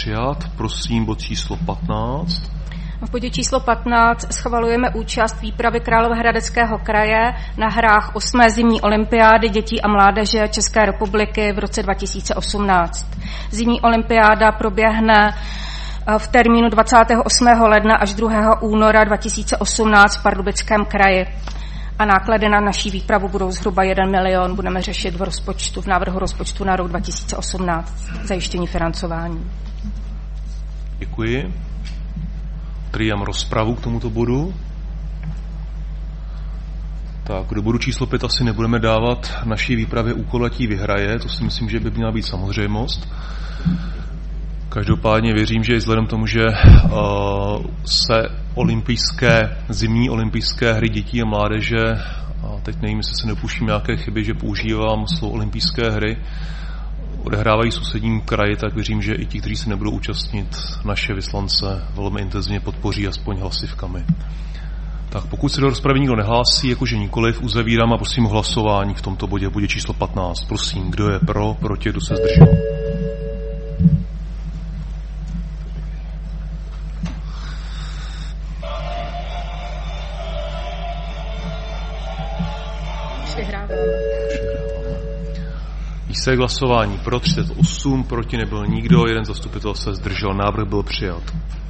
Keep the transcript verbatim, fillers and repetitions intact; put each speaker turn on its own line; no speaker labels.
přijat. Prosím, bod číslo patnáct.
V bodě číslo patnáct schvalujeme účast výpravy Královéhradeckého kraje na hrách osmé zimní olympiády dětí a mládeže České republiky v roce dva tisíce osmnáct. Zimní olympiáda proběhne v termínu dvacátého osmého ledna až druhého února dva tisíce osmnáct v Pardubickém kraji. A náklady na naší výpravu budou zhruba jeden milion. Budeme řešit v rozpočtu, v návrhu rozpočtu na rok dva tisíce osmnáct zajištění financování.
Děkuji. Otevírám rozpravu k tomuto bodu. Tak, do bodu číslo pět asi nebudeme dávat naší výpravě úkol, ať ji vyhraje. To si myslím, že by měla být samozřejmost. Každopádně věřím, že i vzhledem tomu, že uh, se olympijské, zimní olympijské hry dětí a mládeže, a teď nevím, jestli se nepuštím nějaké chyby, že používám slovo olympijské hry, odehrávají v sousedním kraji, tak věřím, že i ti, kteří se nebudou účastnit, naše vyslance velmi intenzivně podpoří aspoň hlasivkami. Tak pokud se do rozpravy nikdo nehlásí, jakože nikoliv, uzavírám a prosím o hlasování v tomto bodě, v bodě číslo patnáct. Prosím, kdo je pro, proti, kdo se zdržel. Výsledek hlasování pro třicet osm, proti nebyl nikdo, jeden zastupitel se zdržel, návrh byl přijat.